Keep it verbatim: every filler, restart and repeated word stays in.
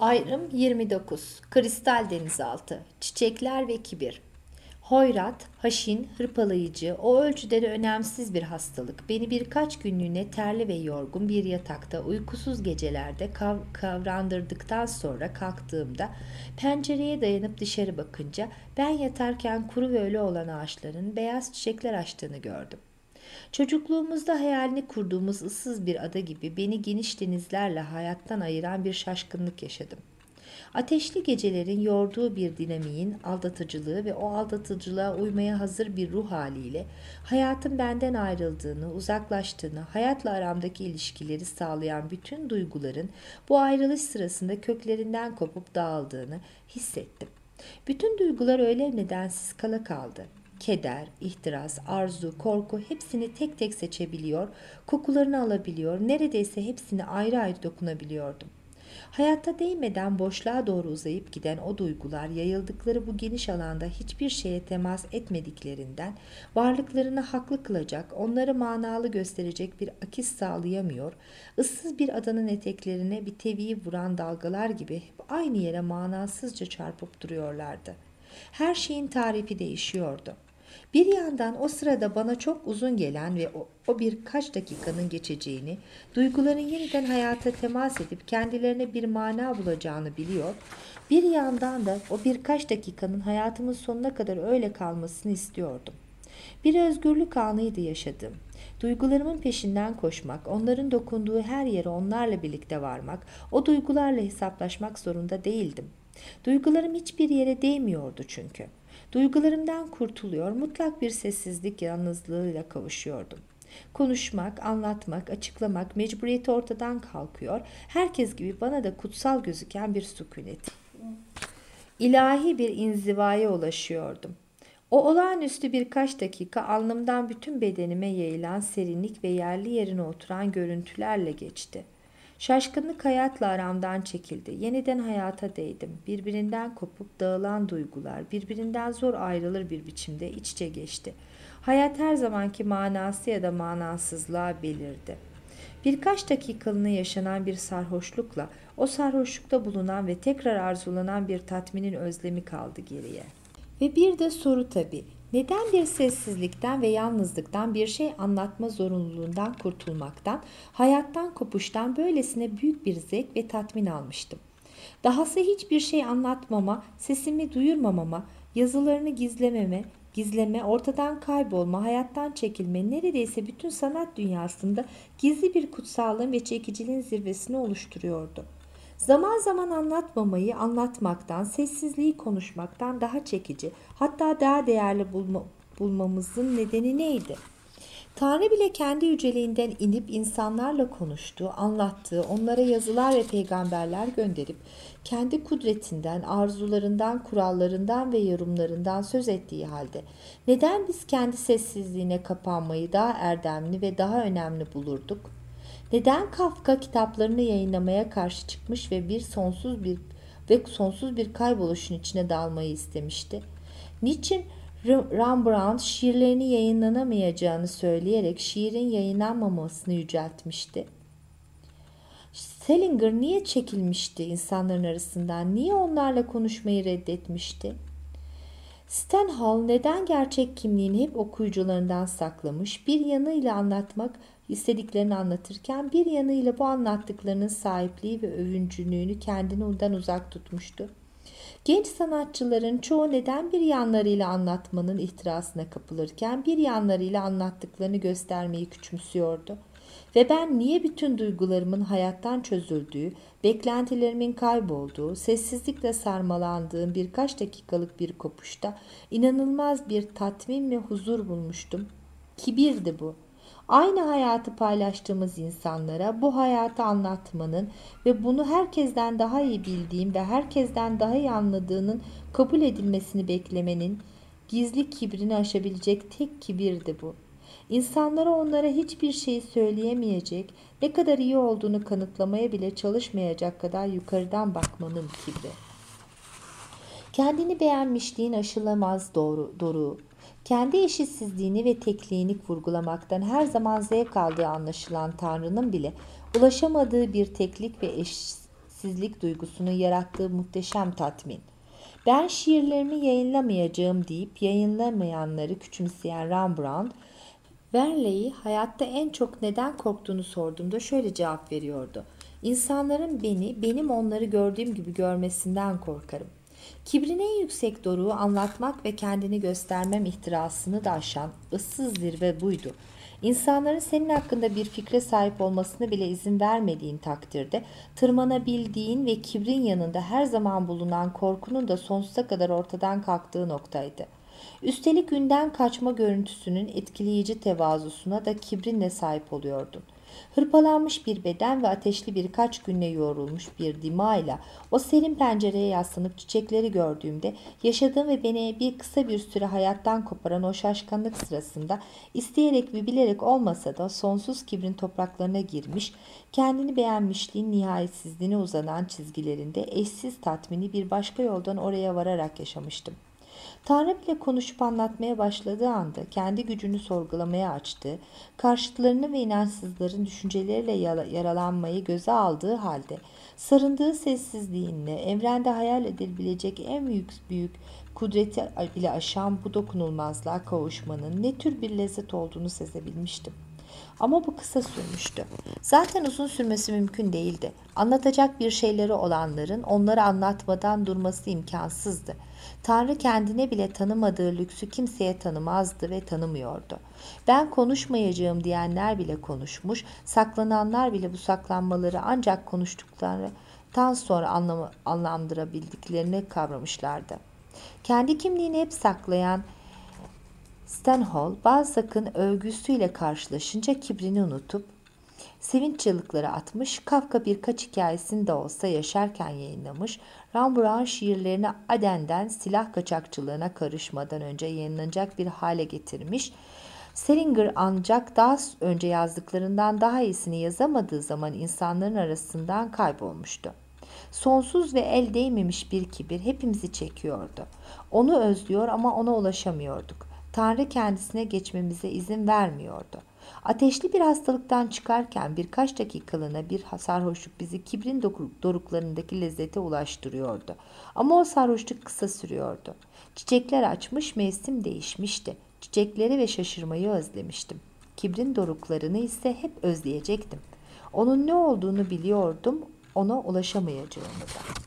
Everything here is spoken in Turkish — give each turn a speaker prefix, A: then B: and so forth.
A: Ayrım yirmi dokuz. Kristal denizaltı. Çiçekler ve kibir. Hoyrat, haşin, hırpalayıcı, o ölçüde de önemsiz bir hastalık. Beni birkaç günlüğüne terli ve yorgun bir yatakta, uykusuz gecelerde kav- kavrandırdıktan sonra kalktığımda, pencereye dayanıp dışarı bakınca, ben yatarken kuru ve ölü olan ağaçların beyaz çiçekler açtığını gördüm. Çocukluğumuzda hayalini kurduğumuz ıssız bir ada gibi beni geniş denizlerle hayattan ayıran bir şaşkınlık yaşadım. Ateşli gecelerin yorduğu bir dinamiğin aldatıcılığı ve o aldatıcılığa uymaya hazır bir ruh haliyle hayatın benden ayrıldığını, uzaklaştığını, hayatla aramdaki ilişkileri sağlayan bütün duyguların bu ayrılış sırasında köklerinden kopup dağıldığını hissettim. Bütün duygular öyle nedensiz kala kaldı. Keder, ihtiras, arzu, korku hepsini tek tek seçebiliyor, kokularını alabiliyor, neredeyse hepsini ayrı ayrı dokunabiliyordum. Hayatta değmeden boşluğa doğru uzayıp giden o duygular yayıldıkları bu geniş alanda hiçbir şeye temas etmediklerinden varlıklarını haklı kılacak, onları manalı gösterecek bir akis sağlayamıyor, ıssız bir adanın eteklerine bir teviyi vuran dalgalar gibi hep aynı yere manasızca çarpıp duruyorlardı. Her şeyin tarifi değişiyordu. Bir yandan o sırada bana çok uzun gelen ve o, o birkaç dakikanın geçeceğini, duyguların yeniden hayata temas edip kendilerine bir mana bulacağını biliyor, bir yandan da o birkaç dakikanın hayatımın sonuna kadar öyle kalmasını istiyordum. Bir özgürlük anıydı yaşadığım. Duygularımın peşinden koşmak, onların dokunduğu her yere onlarla birlikte varmak, o duygularla hesaplaşmak zorunda değildim. Duygularım hiçbir yere değmiyordu çünkü. Duygularımdan kurtuluyor, mutlak bir sessizlik yalnızlığıyla kavuşuyordum. Konuşmak, anlatmak, açıklamak mecburiyeti ortadan kalkıyor, herkes gibi bana da kutsal gözüken bir sükunet. İlahi bir inzivaya ulaşıyordum. O olağanüstü birkaç dakika alnımdan bütün bedenime yayılan serinlik ve yerli yerine oturan görüntülerle geçti. Şaşkınlık hayatla aramdan çekildi. Yeniden hayata değdim. Birbirinden kopup dağılan duygular birbirinden zor ayrılır bir biçimde iç içe geçti. Hayat her zamanki manası ya da manasızlığa belirdi. Birkaç dakikalığına yaşanan bir sarhoşlukla o sarhoşlukta bulunan ve tekrar arzulanan bir tatminin özlemi kaldı geriye. Ve bir de soru tabii. Neden bir sessizlikten ve yalnızlıktan, bir şey anlatma zorunluluğundan kurtulmaktan, hayattan kopuştan böylesine büyük bir zevk ve tatmin almıştım? Dahası hiçbir şey anlatmama, sesimi duyurmamama, yazılarını gizlememe, gizleme, ortadan kaybolma, hayattan çekilme, neredeyse bütün sanat dünyasında gizli bir kutsallığın ve çekiciliğin zirvesini oluşturuyordu. Zaman zaman anlatmamayı anlatmaktan, sessizliği konuşmaktan daha çekici, hatta daha değerli bulma, bulmamızın nedeni neydi? Tanrı bile kendi yüceliğinden inip insanlarla konuştuğu, anlattığı, onlara yazılar ve peygamberler gönderip kendi kudretinden, arzularından, kurallarından ve yorumlarından söz ettiği halde neden biz kendi sessizliğine kapanmayı daha erdemli ve daha önemli bulurduk? Neden Kafka kitaplarını yayınlamaya karşı çıkmış ve bir sonsuz bir ve sonsuz bir kayboluşun içine dalmayı istemişti? Niçin Rembrandt şiirlerini yayınlanamayacağını söyleyerek şiirin yayınlanmamasını yüceltmişti? Salinger niye çekilmişti insanların arasından? Niye onlarla konuşmayı reddetmişti? Stendhal neden gerçek kimliğini hep okuyucularından saklamış, bir yanıyla anlatmak istediklerini anlatırken bir yanıyla bu anlattıklarının sahipliği ve övüncülüğünü kendini ondan uzak tutmuştu? Genç sanatçıların çoğu neden bir yanlarıyla anlatmanın ihtirasına kapılırken bir yanlarıyla anlattıklarını göstermeyi küçümsüyordu? Ve ben niye bütün duygularımın hayattan çözüldüğü, beklentilerimin kaybolduğu, sessizlikle sarmalandığım birkaç dakikalık bir kopuşta inanılmaz bir tatmin ve huzur bulmuştum? Kibirdi bu. Aynı hayatı paylaştığımız insanlara bu hayatı anlatmanın ve bunu herkesten daha iyi bildiğim ve herkesten daha iyi anladığının kabul edilmesini beklemenin gizli kibrini aşabilecek tek kibirdi bu. İnsanlara onlara hiçbir şey söyleyemeyecek, ne kadar iyi olduğunu kanıtlamaya bile çalışmayacak kadar yukarıdan bakmanın kibri. Kendini beğenmişliğin aşılamaz doğru, doğru. Kendi eşitsizliğini ve tekliğini vurgulamaktan her zaman zevk aldığı anlaşılan Tanrı'nın bile ulaşamadığı bir teklik ve eşitsizlik duygusunun yarattığı muhteşem tatmin. Ben şiirlerimi yayınlamayacağım deyip yayınlamayanları küçümseyen Rembrandt, Verlaine'i hayatta en çok neden korktuğunu sorduğumda şöyle cevap veriyordu. İnsanların beni, benim onları gördüğüm gibi görmesinden korkarım. Kibrin en yüksek doruğu anlatmak ve kendini göstermem ihtirasını da aşan ıssız zirve buydu. İnsanların senin hakkında bir fikre sahip olmasına bile izin vermediğin takdirde tırmanabildiğin ve kibrin yanında her zaman bulunan korkunun da sonsuza kadar ortadan kalktığı noktaydı. Üstelik günden kaçma görüntüsünün etkileyici tevazusuna da kibrinle sahip oluyordun. Hırpalanmış bir beden ve ateşli birkaç günle yoğrulmuş bir dimayla o serin pencereye yaslanıp çiçekleri gördüğümde yaşadığım ve beni bir kısa bir süre hayattan koparan o şaşkınlık sırasında isteyerek ve bilerek olmasa da sonsuz kibrin topraklarına girmiş, kendini beğenmişliğin nihayetsizliğine uzanan çizgilerinde eşsiz tatmini bir başka yoldan oraya vararak yaşamıştım. Tanrı bile konuşup anlatmaya başladığı anda kendi gücünü sorgulamaya açtığı, karşıtlarını ve inançsızların düşünceleriyle yaralanmayı göze aldığı halde sarındığı sessizliğinle evrende hayal edilebilecek en büyük büyük kudreti bile aşan bu dokunulmazlığa kavuşmanın ne tür bir lezzet olduğunu sezebilmiştim. Ama bu kısa sürmüştü. Zaten uzun sürmesi mümkün değildi. Anlatacak bir şeyleri olanların onları anlatmadan durması imkansızdı. Tanrı kendine bile tanımadığı lüksü kimseye tanımazdı ve tanımıyordu. Ben konuşmayacağım diyenler bile konuşmuş, saklananlar bile bu saklanmaları ancak konuştuklarından sonra anlam anlamlandırabildiklerini kavramışlardı. Kendi kimliğini hep saklayan Stendhal, Balzac'ın övgüsüyle karşılaşınca kibrini unutup sevinç çığlıkları atmış, Kafka birkaç hikayesini de olsa yaşarken yayınlamış, Rembrandt şiirlerini Aden'den silah kaçakçılığına karışmadan önce yayınlanacak bir hale getirmiş, Salinger ancak daha önce yazdıklarından daha iyisini yazamadığı zaman insanların arasından kaybolmuştu. Sonsuz ve el değmemiş bir kibir hepimizi çekiyordu. Onu özlüyor ama ona ulaşamıyorduk. Tanrı kendisine geçmemize izin vermiyordu. Ateşli bir hastalıktan çıkarken birkaç dakikalığına bir sarhoşluk bizi kibrin doruklarındaki lezzete ulaştırıyordu. Ama o sarhoşluk kısa sürüyordu. Çiçekler açmış, mevsim değişmişti. Çiçekleri ve şaşırmayı özlemiştim. Kibrin doruklarını ise hep özleyecektim. Onun ne olduğunu biliyordum, ona ulaşamayacağımı da.